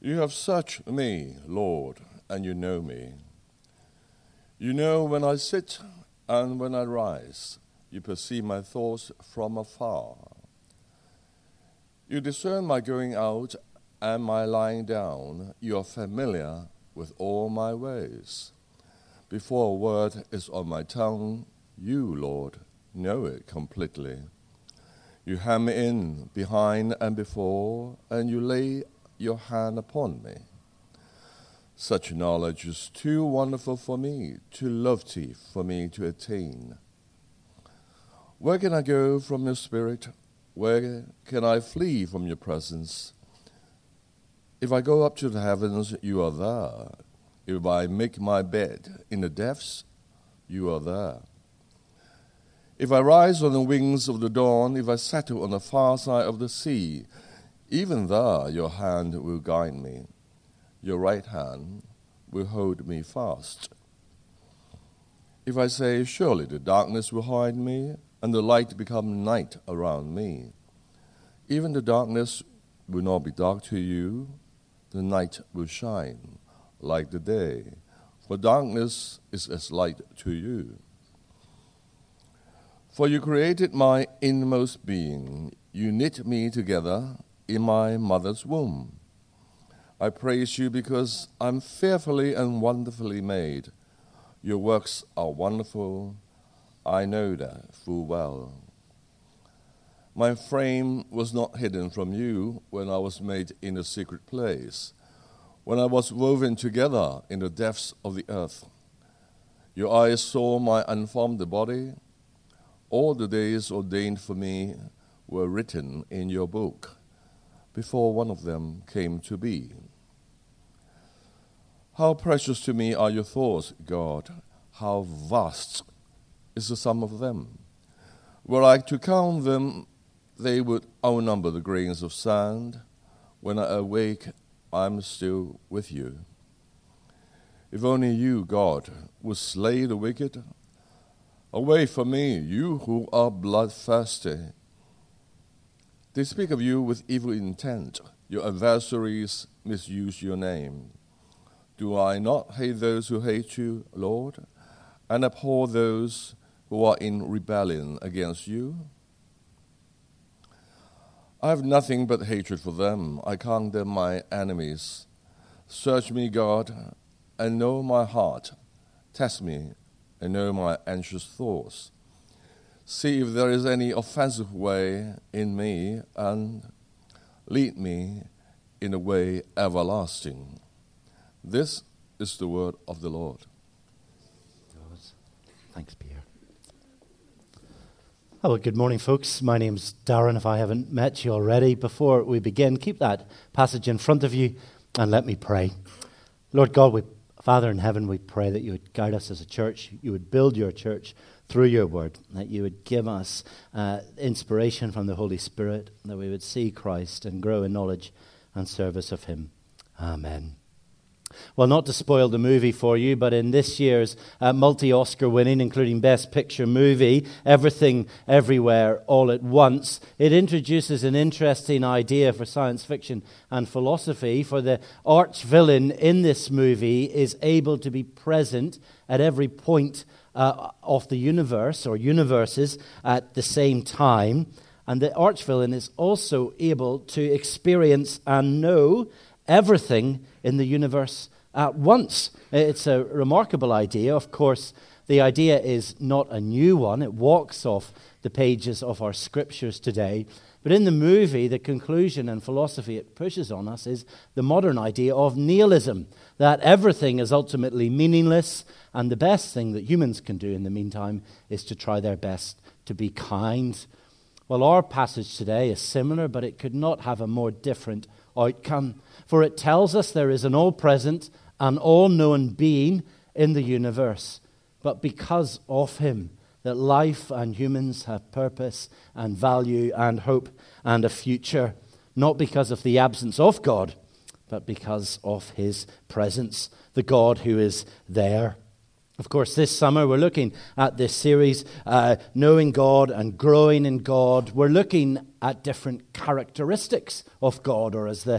You have searched me, Lord, and you know me. You know when I sit and when I rise. You perceive my thoughts from afar. You discern my going out and my lying down. You are familiar with all my ways. Before a word is on my tongue, you, Lord, know it completely. You hem me in behind and before, and you lay your hand upon me. Such knowledge is too wonderful for me, too lofty for me to attain. Where can I go from your spirit? Where can I flee from your presence? If I go up to the heavens, you are there. If I make my bed in the depths, you are there. If I rise on the wings of the dawn, if I settle on the far side of the sea, even there your hand will guide me. Your right hand will hold me fast. If I say, surely the darkness will hide me, and the light become night around me, even the darkness will not be dark to you. The night will shine like the day, for darkness is as light to you. For you created my inmost being. You knit me together in my mother's womb. I praise you because I'm fearfully and wonderfully made. Your works are wonderful. I know that full well. My frame was not hidden from you when I was made in a secret place, when I was woven together in the depths of the earth. Your eyes saw my unformed body. All the days ordained for me were written in your book, before one of them came to be. How precious to me are your thoughts, God. How vast is the sum of them. Were I to count them, they would outnumber the grains of sand. When I awake, I'm still with you. If only you, God, would slay the wicked. Away from me, you who are bloodthirsty. They speak of you with evil intent. Your adversaries misuse your name. Do I not hate those who hate you, Lord, and abhor those who are in rebellion against you? I have nothing but hatred for them. I count them my enemies. Search me, God, and know my heart. Test me and know my anxious thoughts. See if there is any offensive way in me, and lead me in a way everlasting. This is the word of the Lord. Thanks, Pierre. Hello, good morning, folks. My name's Darren, if I haven't met you already. Before we begin, keep that passage in front of you and let me pray. Lord God, Father in heaven, we pray that you would guide us as a church, you would build your church through your word, that you would give us inspiration from the Holy Spirit, that we would see Christ and grow in knowledge and service of him. Amen. Well, not to spoil the movie for you, but in this year's multi-Oscar winning, including Best Picture movie, Everything, Everywhere, All at Once, it introduces an interesting idea for science fiction and philosophy, for the arch-villain in this movie is able to be present at every point of the universe, or universes, at the same time. And the arch-villain is also able to experience and know everything in the universe at once. It's a remarkable idea. Of course, the idea is not a new one. It walks off the pages of our scriptures today. But in the movie, the conclusion and philosophy it pushes on us is the modern idea of nihilism, that everything is ultimately meaningless, and the best thing that humans can do in the meantime is to try their best to be kind. Well, our passage today is similar, but it could not have a more different outcome. For it tells us there is an all-present and all-knowing being in the universe. But because of him, that life and humans have purpose and value and hope and a future. Not because of the absence of God, but because of his presence, the God who is there. Of course, this summer we're looking at this series, Knowing God and Growing in God. We're looking at different characteristics of God, or as the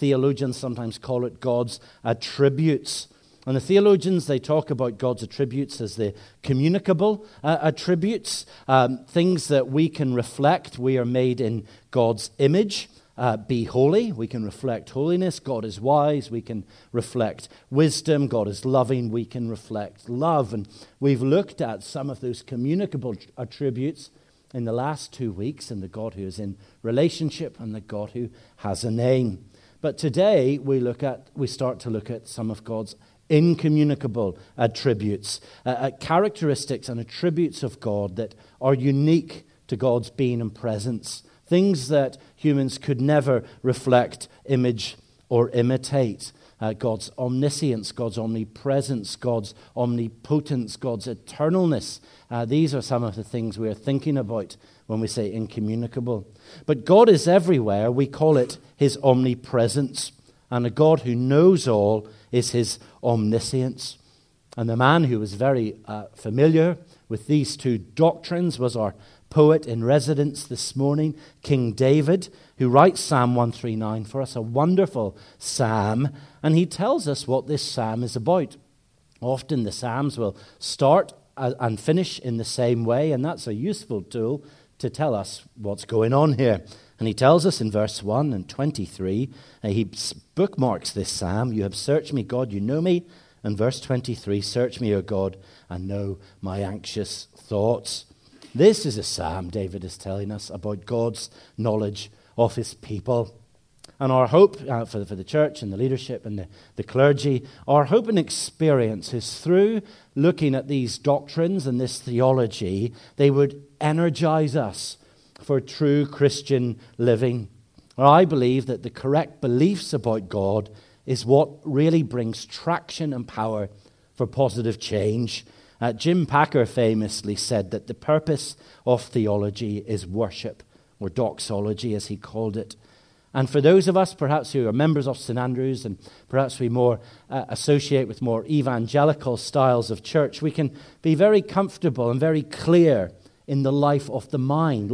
theologians sometimes call it God's attributes. And the theologians, they talk about God's attributes as the communicable attributes, things that we can reflect. We are made in God's image. Be holy. We can reflect holiness. God is wise. We can reflect wisdom. God is loving. We can reflect love. And we've looked at some of those communicable attributes in the last 2 weeks, in the God who is in relationship and the God who has a name. But today we start to look at some of God's incommunicable attributes, characteristics and attributes of God that are unique to God's being and presence, things that humans could never reflect, image, or imitate. God's omniscience, God's omnipresence, God's omnipotence, God's eternalness. These are some of the things we are thinking about when we say incommunicable. But God is everywhere. We call it his omnipresence. And a God who knows all is his omniscience. And the man who was very familiar with these two doctrines was our poet in residence this morning, King David, who writes Psalm 139 for us, a wonderful psalm. And he tells us what this psalm is about. Often the psalms will start and finish in the same way, and that's a useful tool to tell us what's going on here. And he tells us in verse 1 and 23, he bookmarks this psalm, "You have searched me, God, you know me." And verse 23, "Search me, O God, and know my anxious thoughts." This is a psalm, David is telling us, about God's knowledge of his people. And our hope for the church and the leadership and the clergy, our hope and experience is through looking at these doctrines and this theology, they would energize us for true Christian living. I believe that the correct beliefs about God is what really brings traction and power for positive change. Jim Packer famously said that the purpose of theology is worship, or doxology as he called it. And for those of us perhaps who are members of St. Andrews and perhaps we more associate with more evangelical styles of church, we can be very comfortable and very clear in the life of the mind,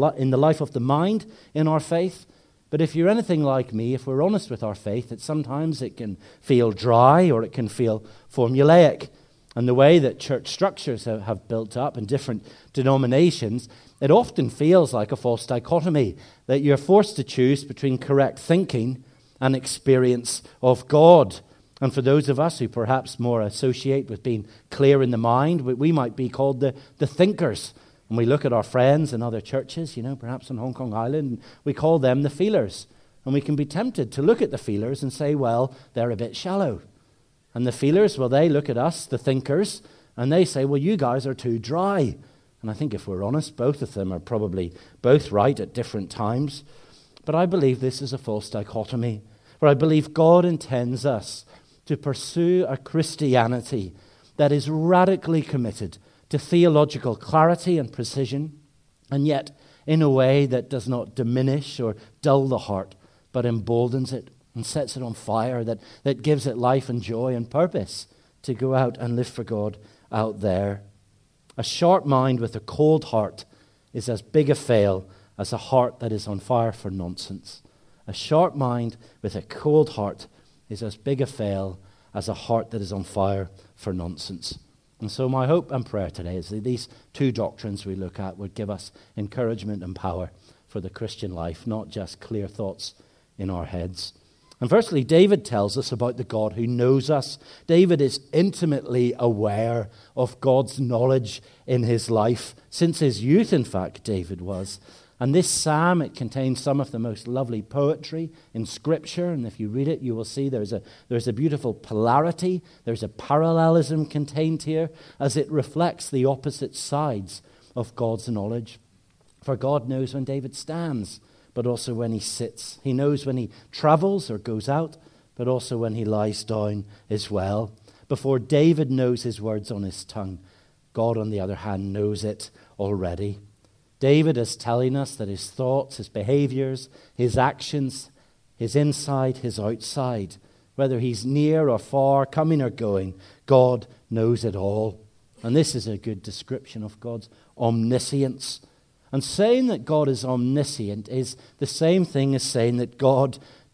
in our faith. But if you're anything like me, if we're honest with our faith, sometimes it can feel dry or it can feel formulaic. And the way that church structures have built up in different denominations, it often feels like a false dichotomy, that you're forced to choose between correct thinking and experience of God. And for those of us who perhaps more associate with being clear in the mind, we might be called the thinkers. And we look at our friends in other churches, perhaps on Hong Kong Island, and we call them the feelers. And we can be tempted to look at the feelers and say, well, they're a bit shallow. And the feelers, well, they look at us, the thinkers, and they say, well, you guys are too dry. And I think if we're honest, both of them are probably both right at different times. But I believe this is a false dichotomy, where I believe God intends us to pursue a Christianity that is radically committed to theological clarity and precision, and yet in a way that does not diminish or dull the heart, but emboldens it and sets it on fire, that gives it life and joy and purpose to go out and live for God out there. A sharp mind with a cold heart is as big a fail as a heart that is on fire for nonsense. A sharp mind with a cold heart is as big a fail as a heart that is on fire for nonsense. And so my hope and prayer today is that these two doctrines we look at would give us encouragement and power for the Christian life, not just clear thoughts in our heads. And firstly, David tells us about the God who knows us. David is intimately aware of God's knowledge in his life. Since his youth, in fact, David was. And this psalm, it contains some of the most lovely poetry in Scripture. And if you read it, you will see there's a beautiful polarity. There's a parallelism contained here as it reflects the opposite sides of God's knowledge. For God knows when David stands, but also when he sits. He knows when he travels or goes out, but also when he lies down as well. Before David knows his words on his tongue, God, on the other hand, knows it already. David is telling us that his thoughts, his behaviors, his actions, his inside, his outside, whether he's near or far, coming or going, God knows it all. And this is a good description of God's omniscience. And saying that God is omniscient is the same thing as saying that God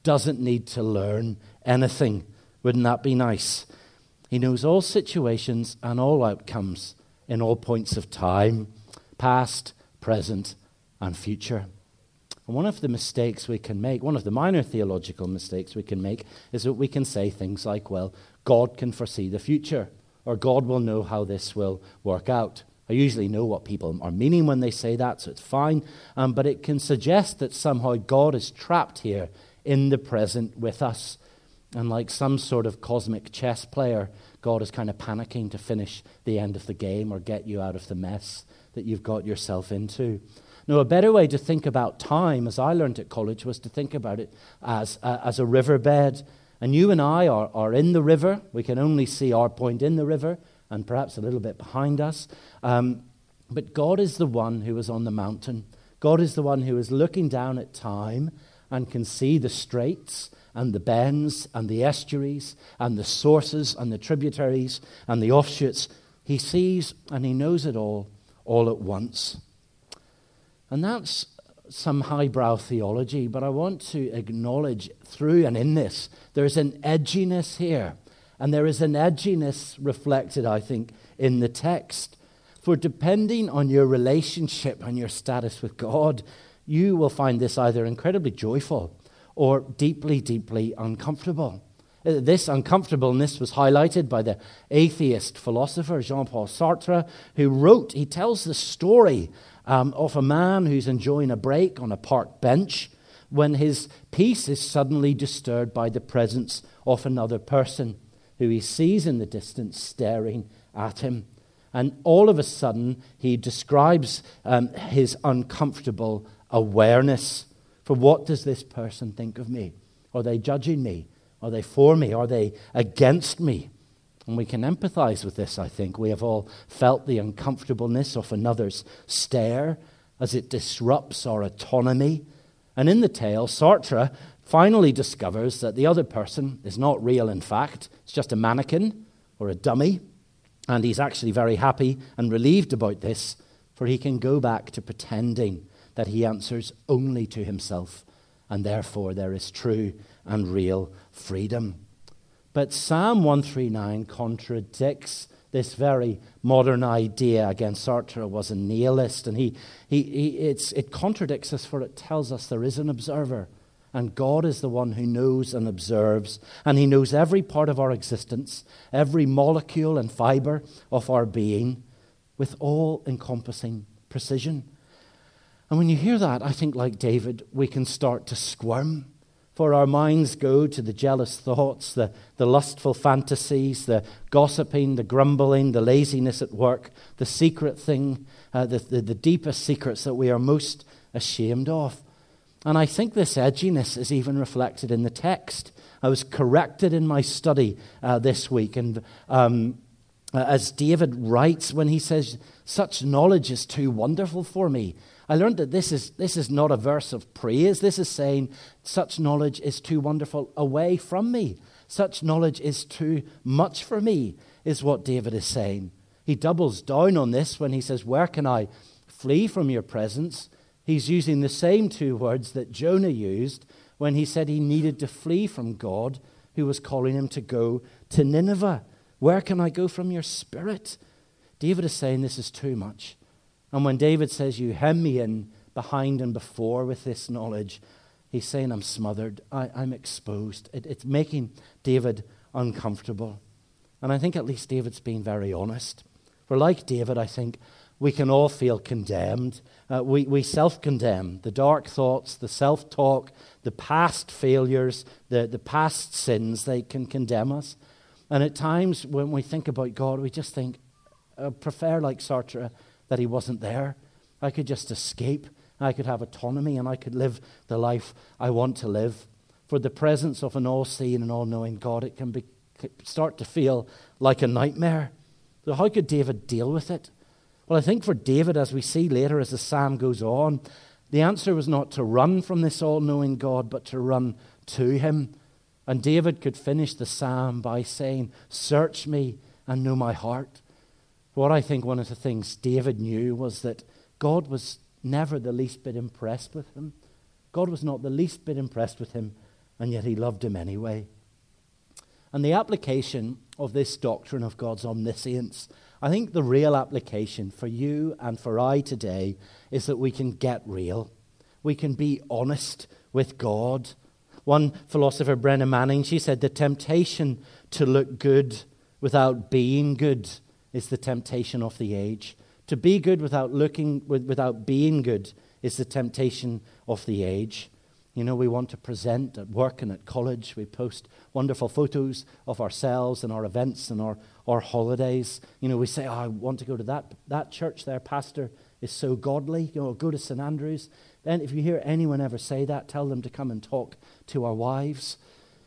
doesn't need to learn anything. Wouldn't that be nice? He knows all situations and all outcomes in all points of time, past, present, and future. And one of the mistakes we can make, one of the minor theological mistakes we can make, is that we can say things like, well, God can foresee the future, or God will know how this will work out. I usually know what people are meaning when they say that, so it's fine. But it can suggest that somehow God is trapped here in the present with us. And like some sort of cosmic chess player, God is kind of panicking to finish the end of the game or get you out of the mess that you've got yourself into. Now, a better way to think about time, as I learned at college, was to think about it as a riverbed. And you and I are in the river. We can only see our point in the river and perhaps a little bit behind us. But God is the one who is on the mountain. God is the one who is looking down at time and can see the straits and the bends and the estuaries and the sources and the tributaries and the offshoots. He sees and he knows it all at once. And that's some highbrow theology, but I want to acknowledge through and in this, there's an edginess here. And there is an edginess reflected, I think, in the text. For depending on your relationship and your status with God, you will find this either incredibly joyful or deeply, deeply uncomfortable. This uncomfortableness was highlighted by the atheist philosopher Jean-Paul Sartre, he tells the story of a man who's enjoying a break on a park bench when his peace is suddenly disturbed by the presence of another person who he sees in the distance staring at him. And all of a sudden, he describes his uncomfortable awareness. For what does this person think of me? Are they judging me? Are they for me? Are they against me? And we can empathize with this, I think. We have all felt the uncomfortableness of another's stare as it disrupts our autonomy. And in the tale, Sartre finally discovers that the other person is not real, in fact. It's just a mannequin or a dummy. And he's actually very happy and relieved about this, for he can go back to pretending that he answers only to himself, and therefore there is true and real freedom. But Psalm 139 contradicts this very modern idea. Again, Sartre was a nihilist, and it contradicts us, for it tells us there is an observer, and God is the one who knows and observes, and he knows every part of our existence, every molecule and fiber of our being, with all-encompassing precision. And when you hear that, I think, like David, we can start to squirm. For our minds go to the jealous thoughts, the lustful fantasies, the gossiping, the grumbling, the laziness at work, the secret thing, the deepest secrets that we are most ashamed of. And I think this edginess is even reflected in the text. I was corrected in my study this week, and as David writes when he says, "Such knowledge is too wonderful for me," I learned that this is not a verse of praise. This is saying, such knowledge is too wonderful away from me. Such knowledge is too much for me, is what David is saying. He doubles down on this when he says, where can I flee from your presence? He's using the same two words that Jonah used when he said he needed to flee from God, who was calling him to go to Nineveh. Where can I go from your spirit? David is saying this is too much. And when David says, you hem me in behind and before with this knowledge, he's saying, I'm smothered, I'm exposed. It's making David uncomfortable. And I think at least David's being very honest. For like David, I think we can all feel condemned. We self-condemn. The dark thoughts, the self-talk, the past failures, the past sins, they can condemn us. And at times when we think about God, we just think, I prefer, like Sartre, that he wasn't there. I could just escape. I could have autonomy, and I could live the life I want to live. For the presence of an all-seeing and all-knowing God, it can start to feel like a nightmare. So how could David deal with it? Well, I think for David, as we see later as the psalm goes on, the answer was not to run from this all-knowing God, but to run to him. And David could finish the psalm by saying, search me and know my heart. What I think one of the things David knew was that God was never the least bit impressed with him. God was not the least bit impressed with him and yet he loved him anyway. And the application of this doctrine of God's omniscience, I think the real application for you and for I today is that we can get real. We can be honest with God. One philosopher, Brenna Manning, she said, the temptation to look good without being good is the temptation of the age. To be good without being good is the temptation of the age. You know, we want to present at work and at college. We post wonderful photos of ourselves and our events and our holidays. You know, we say, I want to go to that church. Their pastor is so godly. You know, go to St. Andrews. Then if you hear anyone ever say that, tell them to come and talk to our wives.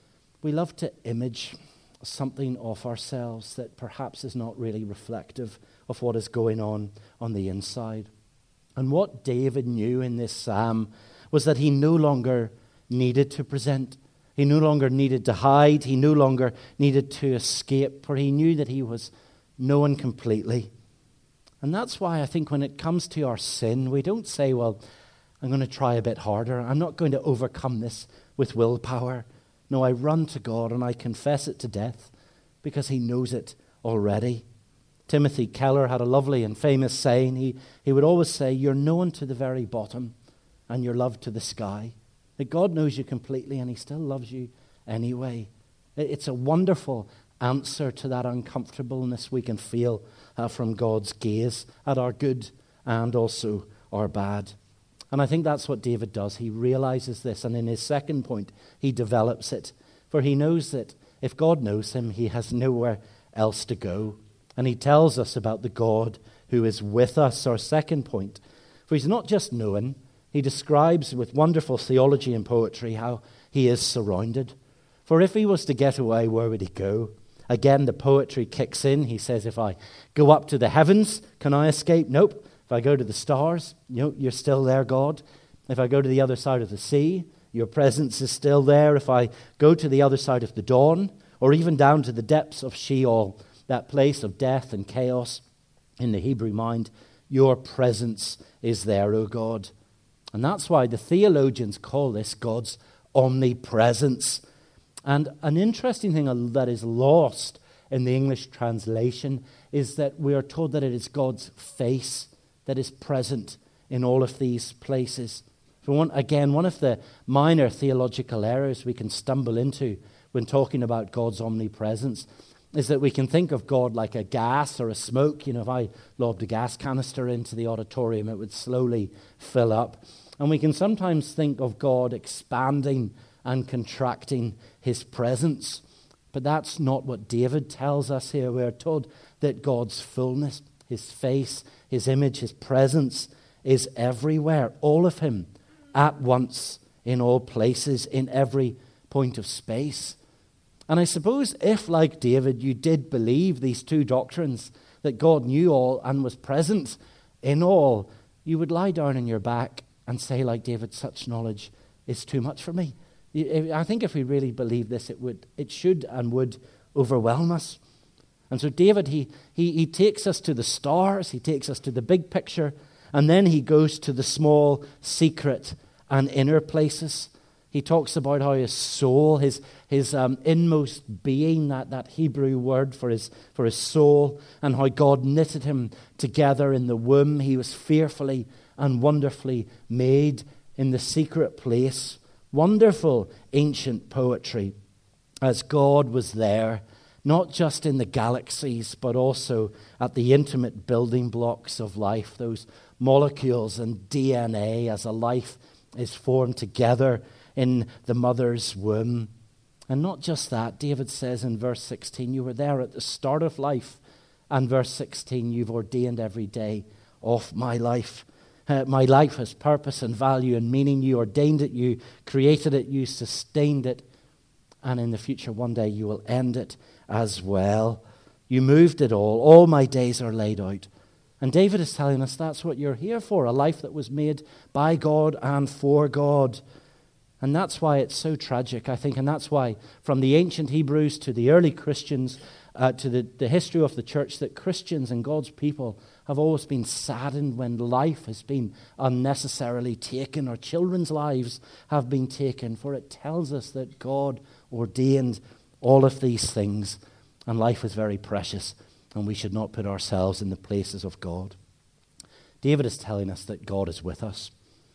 We love to image something of ourselves that perhaps is not really reflective of what is going on the inside. And what David knew in this psalm was that he no longer needed to present. He no longer needed to hide. He no longer needed to escape, for he knew that he was known completely. And that's why I think when it comes to our sin, we don't say, well, I'm going to try a bit harder. I'm not going to overcome this with willpower. No, I run to God and I confess it to death because he knows it already. Timothy Keller had a lovely and famous saying. He would always say, you're known to the very bottom and you're loved to the sky. That God knows you completely and he still loves you anyway. It's a wonderful answer to that uncomfortableness we can feel from God's gaze at our good and also our bad. And I think that's what David does. He realizes this, and in his second point, he develops it. For he knows that if God knows him, he has nowhere else to go. And he tells us about the God who is with us, our second point. For he's not just known, he describes with wonderful theology and poetry how he is surrounded. For if he was to get away, where would he go? Again, the poetry kicks in. He says, if I go up to the heavens, can I escape? Nope. If I go to the stars, you're still there, God. If I go to the other side of the sea, your presence is still there. If I go to the other side of the dawn, or even down to the depths of Sheol, that place of death and chaos in the Hebrew mind, your presence is there, O God. And that's why the theologians call this God's omnipresence. And an interesting thing that is lost in the English translation is that we are told that it is God's face that is present in all of these places. One of the minor theological errors we can stumble into when talking about God's omnipresence is that we can think of God like a gas or a smoke. You know, if I lobbed a gas canister into the auditorium, it would slowly fill up. And we can sometimes think of God expanding and contracting his presence. But that's not what David tells us here. We're told that God's fullness, his face, his image, his presence is everywhere. All of him at once, in all places, in every point of space. And I suppose if, like David, you did believe these two doctrines, that God knew all and was present in all, you would lie down on your back and say, like David, such knowledge is too much for me. I think if we really believe this, it should and would overwhelm us. And so David, he takes us to the stars, he takes us to the big picture, and then he goes to the small, secret, and inner places. He talks about how his soul, his inmost being, that Hebrew word for his soul, and how God knitted him together in the womb. He was fearfully and wonderfully made in the secret place. Wonderful ancient poetry, as God was there, not just in the galaxies, but also at the intimate building blocks of life, those molecules and DNA as a life is formed together in the mother's womb. And not just that, David says in verse 16, you were there at the start of life. And verse 16, you've ordained every day of my life. My life has purpose and value and meaning. You ordained it, you created it, you sustained it. And in the future, one day, you will end it as well. You moved it all. All my days are laid out. And David is telling us that's what you're here for, a life that was made by God and for God. And that's why it's so tragic, I think, and that's why from the ancient Hebrews to the early Christians, to the history of the church, that Christians and God's people have always been saddened when life has been unnecessarily taken or children's lives have been taken, for it tells us that God ordained all of these things, and life is very precious, and we should not put ourselves in the places of God. David is telling us that God is with us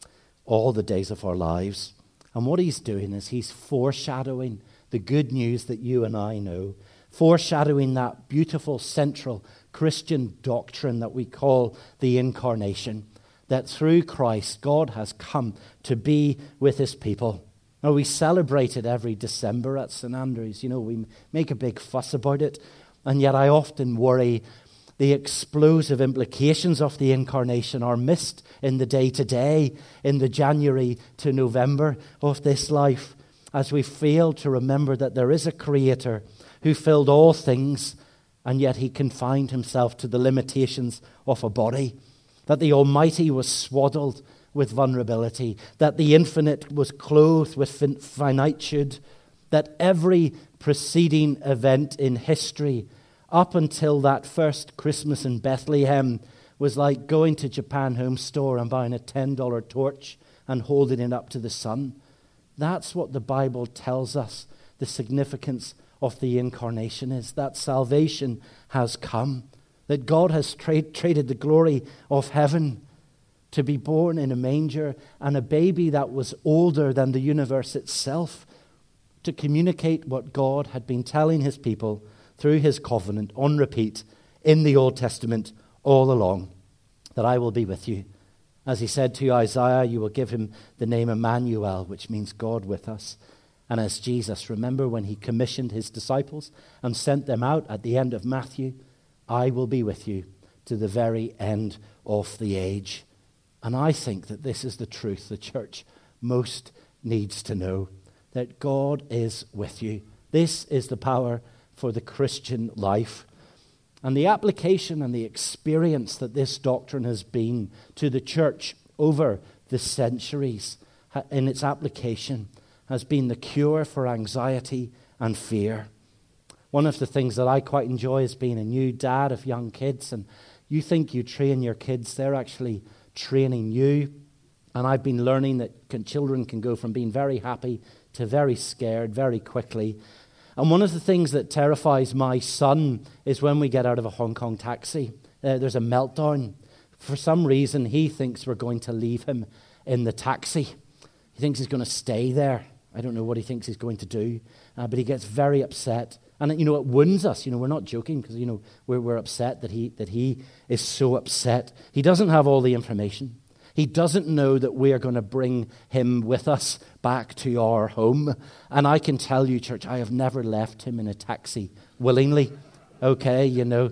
all the days of our lives, and what he's doing is he's foreshadowing the good news that you and I know, foreshadowing that beautiful central Christian doctrine that we call the Incarnation, that through Christ God has come to be with his people. Now, we celebrate it every December at St. Andrews. You know, we make a big fuss about it, and yet I often worry the explosive implications of the Incarnation are missed in the day-to-day, in the January to November of this life, as we fail to remember that there is a Creator who filled all things, and yet he confined himself to the limitations of a body, that the Almighty was swaddled with vulnerability, that the infinite was clothed with finitude, that every preceding event in history up until that first Christmas in Bethlehem was like going to Japan Home Store and buying a $10 torch and holding it up to the sun. That's what the Bible tells us the significance of the Incarnation is, that salvation has come, that God has traded the glory of heaven to be born in a manger, and a baby that was older than the universe itself, to communicate what God had been telling his people through his covenant on repeat in the Old Testament all along, that I will be with you. As he said to Isaiah, you will give him the name Emmanuel, which means God with us. And as Jesus, remember when he commissioned his disciples and sent them out at the end of Matthew, I will be with you to the very end of the age. And I think that this is the truth the church most needs to know, that God is with you. This is the power for the Christian life. And the application and the experience that this doctrine has been to the church over the centuries in its application has been the cure for anxiety and fear. One of the things that I quite enjoy is being a new dad of young kids, and you think you train your kids, they're actually training you. And I've been learning that children can go from being very happy to very scared very quickly. And one of the things that terrifies my son is when we get out of a Hong Kong taxi, there's a meltdown. For some reason, he thinks we're going to leave him in the taxi. He thinks he's going to stay there. I don't know what he thinks he's going to do, but he gets very upset. And, you know, it wounds us. You know, we're not joking because, you know, we're upset that he is so upset. He doesn't have all the information. He doesn't know that we are going to bring him with us back to our home. And I can tell you, church, I have never left him in a taxi willingly. Okay, you know,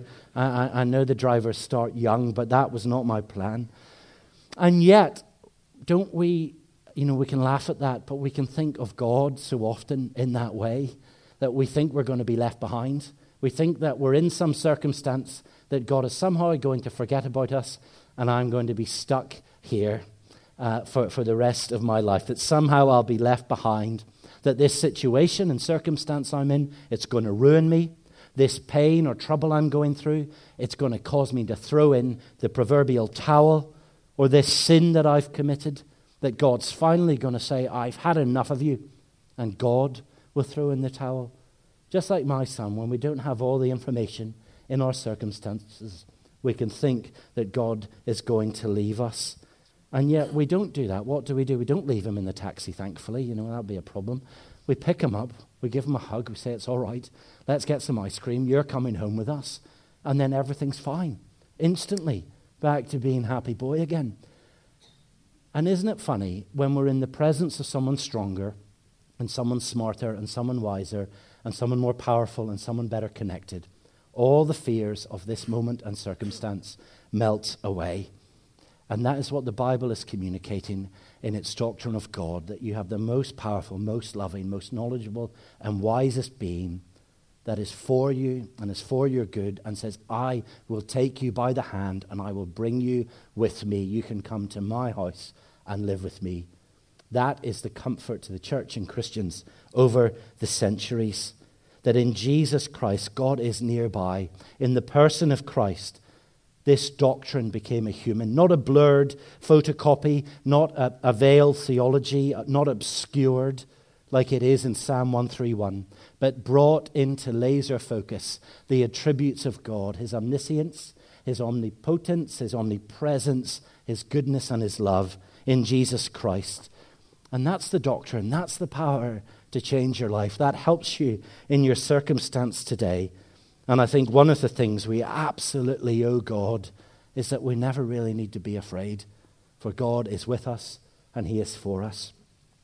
I know the drivers start young, but that was not my plan. And yet, don't we, you know, we can laugh at that, but we can think of God so often in that way, that we think we're going to be left behind. We think that we're in some circumstance that God is somehow going to forget about us, and I'm going to be stuck here for the rest of my life, that somehow I'll be left behind, that this situation and circumstance I'm in, it's going to ruin me. This pain or trouble I'm going through, it's going to cause me to throw in the proverbial towel, or this sin that I've committed, that God's finally going to say, I've had enough of you, and God will throw in the towel. Just like my son, when we don't have all the information in our circumstances, we can think that God is going to leave us. And yet we don't do that. What do? We don't leave him in the taxi, thankfully. You know, that would be a problem. We pick him up, we give him a hug, we say, it's all right, let's get some ice cream, you're coming home with us. And then everything's fine. Instantly back to being happy boy again. And isn't it funny, when we're in the presence of someone stronger, and someone smarter, and someone wiser, and someone more powerful, and someone better connected, all the fears of this moment and circumstance melt away. And that is what the Bible is communicating in its doctrine of God, that you have the most powerful, most loving, most knowledgeable, and wisest being that is for you and is for your good, and says, I will take you by the hand and I will bring you with me. You can come to my house and live with me. That is the comfort to the church and Christians over the centuries, that in Jesus Christ, God is nearby. In the person of Christ, this doctrine became a human, not a blurred photocopy, not a veiled theology, not obscured like it is in Psalm 131, but brought into laser focus the attributes of God, his omniscience, his omnipotence, his omnipresence, his goodness and his love in Jesus Christ. And that's the doctrine, that's the power to change your life. That helps you in your circumstance today. And I think one of the things we absolutely owe God is that we never really need to be afraid, for God is with us and he is for us.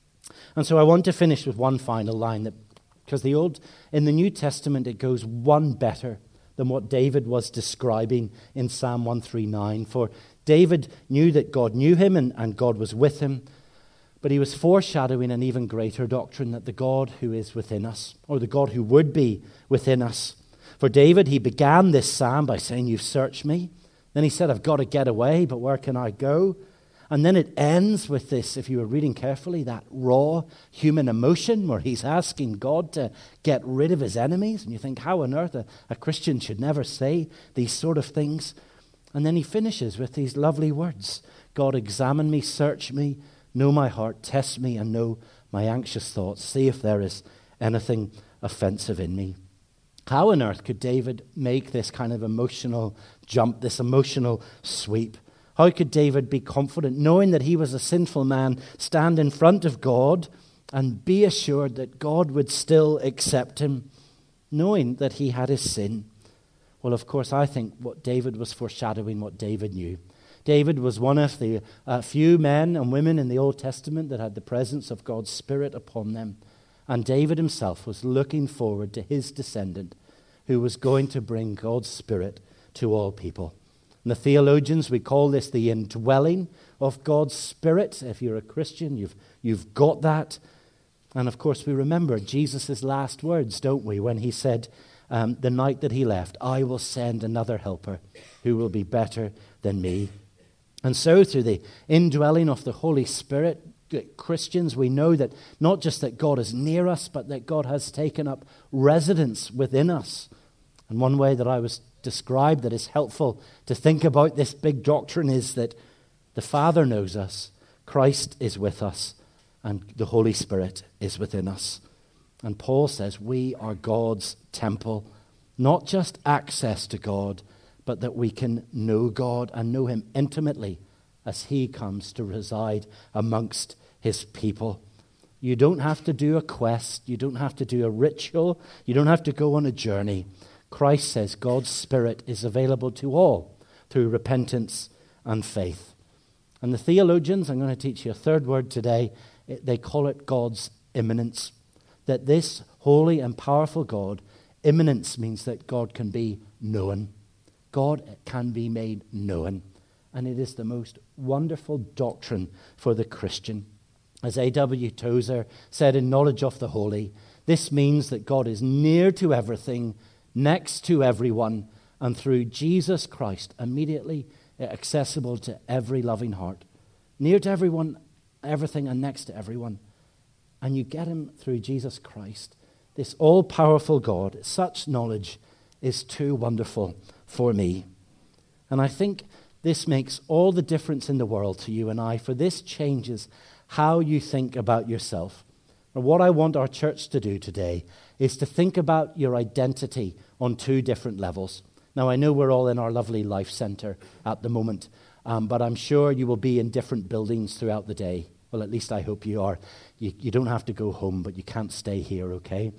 And so I want to finish with one final line, because in the New Testament it goes one better than what David was describing in Psalm 139. For David knew that God knew him and God was with him, but he was foreshadowing an even greater doctrine, that the God who is within us, or the God who would be within us. For David, he began this psalm by saying, "You've searched me." Then he said, "I've got to get away, but where can I go?" And then it ends with this, if you were reading carefully, that raw human emotion where he's asking God to get rid of his enemies. And you think, how on earth a Christian should never say these sort of things. And then he finishes with these lovely words. "God, examine me, search me, know my heart, test me, and know my anxious thoughts. See if there is anything offensive in me." How on earth could David make this kind of emotional jump, this emotional sweep? How could David be confident, knowing that he was a sinful man, stand in front of God and be assured that God would still accept him, knowing that he had his sin? Well, of course, I think what David was foreshadowing what David knew. David was one of the few men and women in the Old Testament that had the presence of God's Spirit upon them. And David himself was looking forward to his descendant who was going to bring God's Spirit to all people. And the theologians, we call this the indwelling of God's Spirit. If you're a Christian, you've got that. And of course, we remember Jesus' last words, don't we, when he said the night that he left, "I will send another helper who will be better than me." And so through the indwelling of the Holy Spirit, Christians, we know that not just that God is near us, but that God has taken up residence within us. And one way that I was described that is helpful to think about this big doctrine is that the Father knows us, Christ is with us, and the Holy Spirit is within us. And Paul says we are God's temple, not just access to God, but that we can know God and know him intimately as he comes to reside amongst his people. You don't have to do a quest. You don't have to do a ritual. You don't have to go on a journey. Christ says God's Spirit is available to all through repentance and faith. And the theologians, I'm going to teach you a third word today, they call it God's immanence. That this holy and powerful God, immanence means that God can be known. God can be made known. And it is the most wonderful doctrine for the Christian. As A.W. Tozer said in Knowledge of the Holy, this means that God is near to everything, next to everyone, and through Jesus Christ, immediately accessible to every loving heart. Near to everyone, everything, and next to everyone. And you get him through Jesus Christ. This all-powerful God, such knowledge is too wonderful for me. And I think this makes all the difference in the world to you and I, for this changes how you think about yourself. And what I want our church to do today is to think about your identity on two different levels. Now, I know we're all in our lovely life center at the moment, but I'm sure you will be in different buildings throughout the day. Well, at least I hope you are. You don't have to go home, but you can't stay here, okay?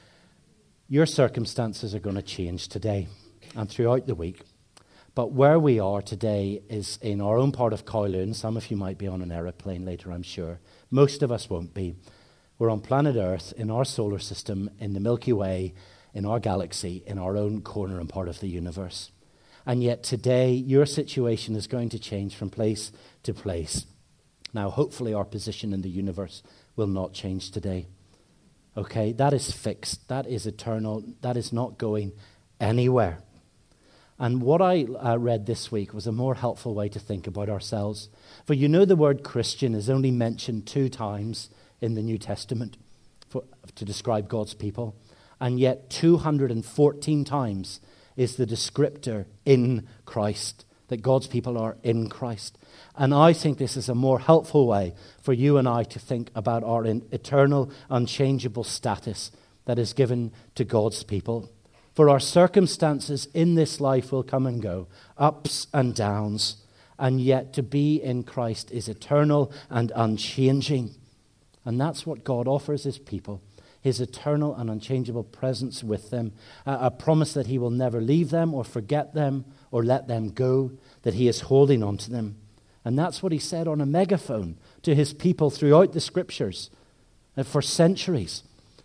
Your circumstances are going to change today and throughout the week. But where we are today is in our own part of Kowloon. Some of you might be on an aeroplane later, I'm sure. Most of us won't be. We're on planet Earth, in our solar system, in the Milky Way, in our galaxy, in our own corner and part of the universe. And yet today, your situation is going to change from place to place. Now, hopefully our position in the universe will not change today. Okay, that is fixed. That is eternal. That is not going anywhere. And what I read this week was a more helpful way to think about ourselves. For you know the word Christian is only mentioned 2 times in the New Testament to describe God's people. And yet 214 times is the descriptor in Christ. that God's people are in Christ. And I think this is a more helpful way for you and I to think about our eternal, unchangeable status that is given to God's people. For our circumstances in this life will come and go, ups and downs, and yet to be in Christ is eternal and unchanging. And that's what God offers his people, his eternal and unchangeable presence with them, a promise that he will never leave them or forget them or let them go, that he is holding on to them. And that's what he said on a megaphone to his people throughout the Scriptures for centuries.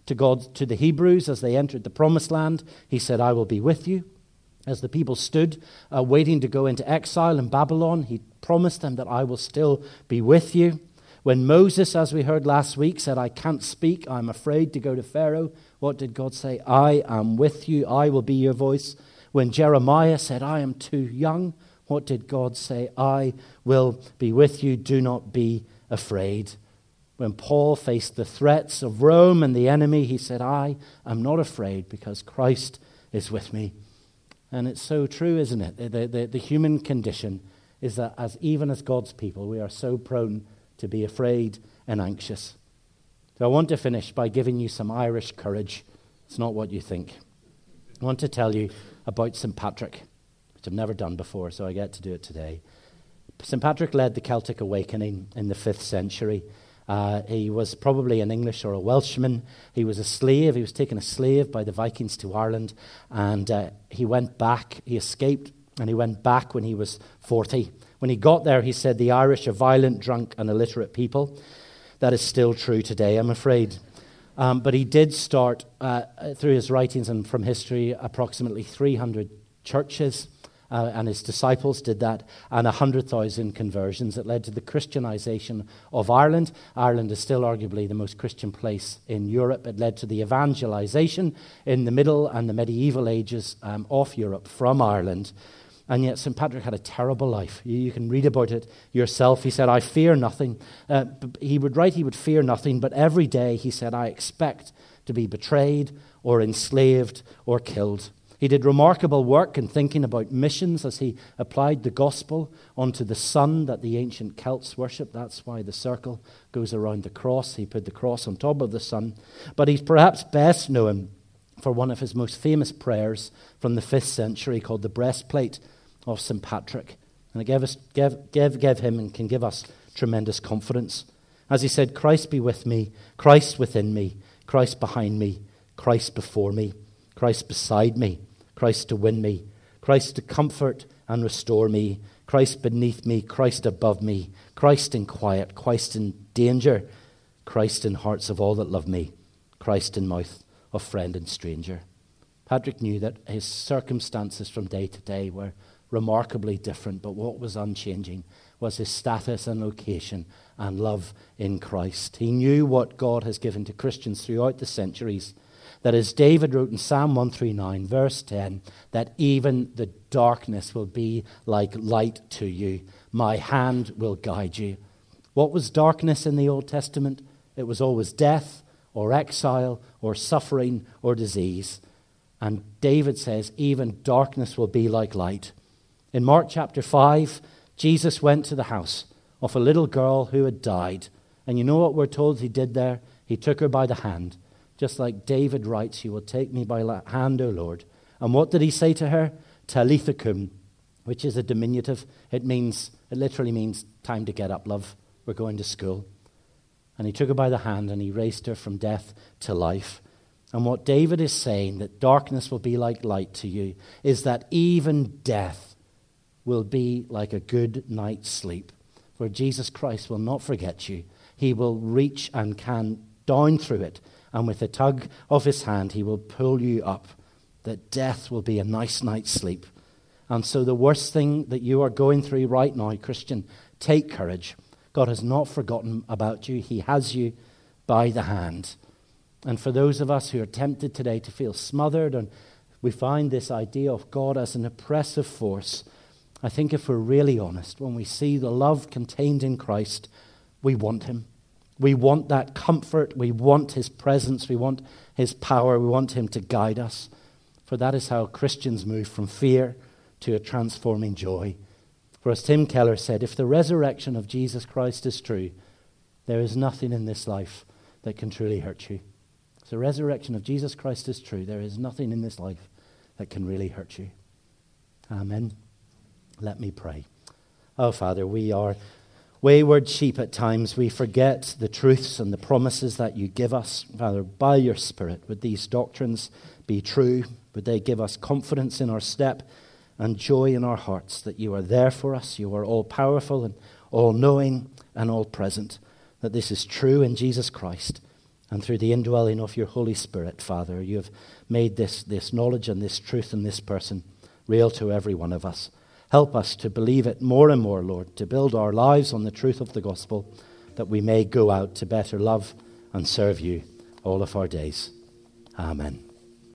To the Hebrews as they entered the promised land, he said, I will be with you. As the people stood waiting to go into exile in Babylon, he promised them that I will still be with you. When Moses, as we heard last week, said, I can't speak, I'm afraid to go to Pharaoh, what did God say? I am with you, I will be your voice. When Jeremiah said, I am too young, what did God say? I will be with you, do not be afraid. When Paul faced the threats of Rome and the enemy, he said, I am not afraid because Christ is with me. And it's so true, isn't it? The human condition is that even as God's people, we are so prone to be afraid and anxious. So I want to finish by giving you some Irish courage. It's not what you think. I want to tell you about St. Patrick, which I've never done before, so I get to do it today. St. Patrick led the Celtic awakening in the 5th century. He was probably an English or a Welshman. He was a slave. He was taken a slave by the Vikings to Ireland, and he went back. He escaped, and he went back when he was 40. When he got there, he said, the Irish are violent, drunk, and illiterate people. That is still true today, I'm afraid. But he did start, through his writings and from history, approximately 300 churches, and his disciples did that, and 100,000 conversions that led to the Christianization of Ireland. Ireland is still arguably the most Christian place in Europe. It led to the evangelization in the Middle and the medieval ages of Europe from Ireland. And yet St. Patrick had a terrible life. You can read about it yourself. He said, I fear nothing. He would write he would fear nothing, but every day he said, I expect to be betrayed or enslaved or killed. He did remarkable work in thinking about missions as he applied the gospel onto the sun that the ancient Celts worshipped. That's why the circle goes around the cross. He put the cross on top of the sun. But he's perhaps best known for one of his most famous prayers from the 5th century called the Breastplate of St. Patrick. And it gave him and can give us tremendous confidence. As he said, Christ be with me, Christ within me, Christ behind me, Christ before me, Christ beside me, Christ to win me, Christ to comfort and restore me, Christ beneath me, Christ above me, Christ in quiet, Christ in danger, Christ in hearts of all that love me, Christ in mouth of friend and stranger. Patrick knew that his circumstances from day to day were remarkably different, but what was unchanging was his status and location and love in Christ. He knew what God has given to Christians throughout the centuries, that as David wrote in Psalm 139, verse 10, that even the darkness will be like light to you. My hand will guide you. What was darkness in the Old Testament? It was always death or exile or suffering or disease. And David says, even darkness will be like light. In Mark chapter 5, Jesus went to the house of a little girl who had died. And you know what we're told he did there? He took her by the hand. Just like David writes, you will take me by the hand, O Lord. And what did he say to her? Talitha cum, which is a diminutive. It literally means time to get up, love. We're going to school. And he took her by the hand and he raised her from death to life. And what David is saying, that darkness will be like light to you, is that even death will be like a good night's sleep. For Jesus Christ will not forget you. He will reach and can down through it. And with a tug of his hand, he will pull you up. That death will be a nice night's sleep. And so the worst thing that you are going through right now, Christian, take courage. God has not forgotten about you. He has you by the hand. And for those of us who are tempted today to feel smothered, and we find this idea of God as an oppressive force, I think if we're really honest, when we see the love contained in Christ, we want him. We want that comfort. We want his presence. We want his power. We want him to guide us. For that is how Christians move from fear to a transforming joy. For as Tim Keller said, if the resurrection of Jesus Christ is true, there is nothing in this life that can truly hurt you. If the resurrection of Jesus Christ is true, there is nothing in this life that can really hurt you. Amen. Let me pray. Oh, Father, we are wayward sheep at times. We forget the truths and the promises that you give us. Father, by your Spirit, would these doctrines be true? Would they give us confidence in our step and joy in our hearts that you are there for us? You are all-powerful and all-knowing and all-present. That this is true in Jesus Christ. And through the indwelling of your Holy Spirit, Father, you have made this knowledge and this truth in this person real to every one of us. Help us to believe it more and more, Lord, to build our lives on the truth of the gospel, that we may go out to better love and serve you all of our days. Amen.